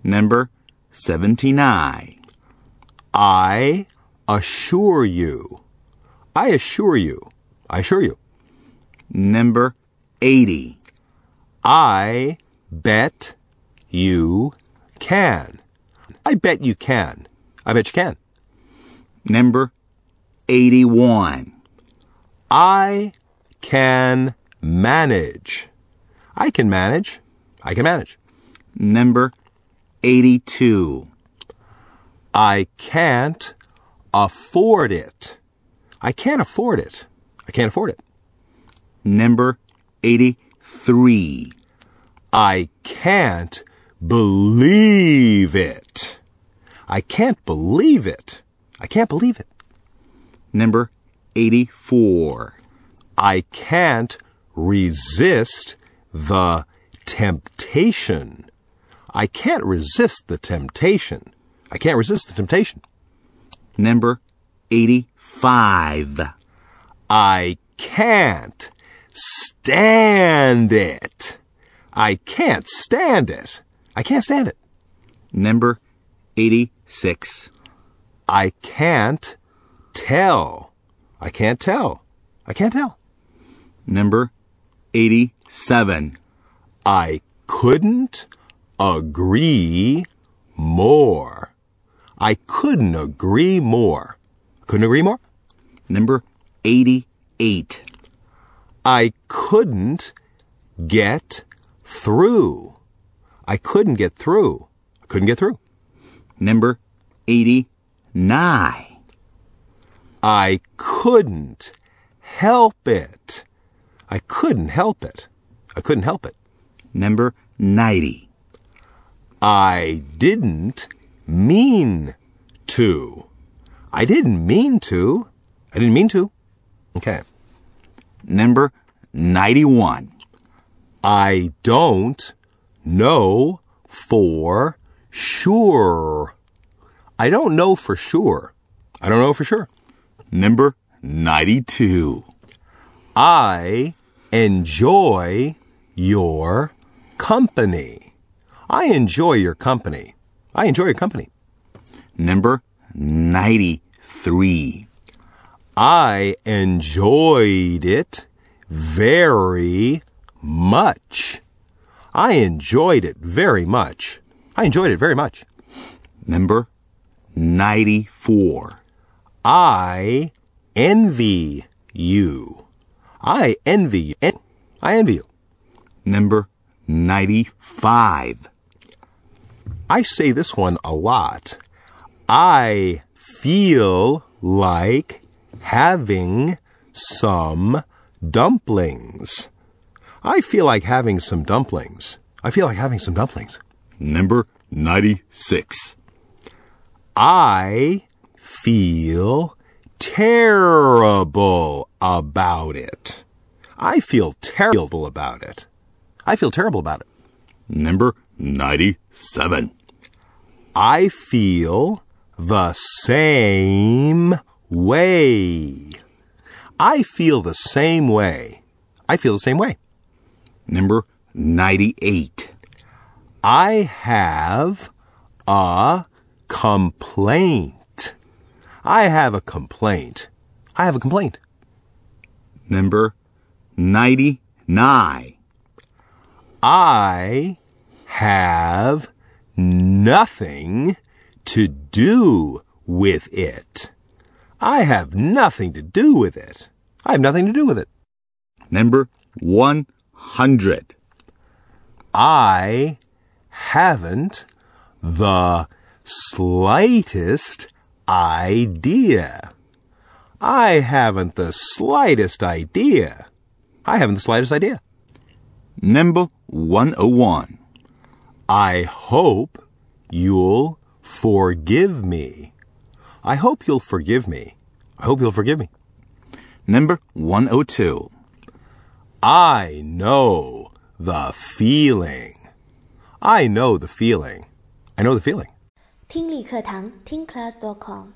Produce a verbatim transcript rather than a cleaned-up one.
Number seventy-nine. I assure you. I assure you. I assure you. Number eighty. I bet you can. I bet you can. I bet you can. Number eighty-one. I can manage. I can manage. I can manage. Number eighty-two. I can't afford it. I can't afford it. I can't afford it. Number eighty-three. I can't believe it. I can't believe it. I can't believe it. Number eighty-four. I can't resist the temptation. I can't resist the temptation. I can't resist the temptation. Number eighty-five. I can't stand it. I can't stand it. I can't stand it. Number eighty-six. I can't tell. I can't tell. I can't tell. Number eighty-seven. I couldn't agree more. I couldn't agree more. Couldn't agree more. Number eighty-eight. I couldn't get through. I couldn't get through. I couldn't get through. Number eighty-nine. I couldn't help it. I couldn't help it. I couldn't help it. Number ninety. I didn't mean to. I didn't mean to. I didn't mean to. Okay. Number ninety-one. I don't know for sure. I don't know for sure. I don't know for sure. Number ninety-two. I enjoy your company. I enjoy your company. I enjoy your company. Number ninety-three. I enjoyed it very much. I enjoyed it very much. I enjoyed it very much. Number ninety-four. I envy you. I envy you. I envy you. Number ninety-five. I say this one a lot. I feel like having some dumplings. I feel like having some dumplings. I feel like having some dumplings. Number ninety-six. I feel terrible about it. I feel terrible about it. I feel terrible about it. Number ninety-seven. I feel the same way. I feel the same way. I feel the same way. Number ninety-eight. I have a complaint. I have a complaint. I have a complaint. Number ninety-nine. I have nothing to do with it. I have nothing to do with it. I have nothing to do with it. Number one hundred. I haven't the slightest idea. I haven't the slightest idea. I haven't the slightest idea. Number one oh one. I hope you'll forgive me. I hope you'll forgive me. I hope you'll forgive me. Number one oh two. I know the feeling. I know the feeling. I know the feeling. 听力课堂听 class dot com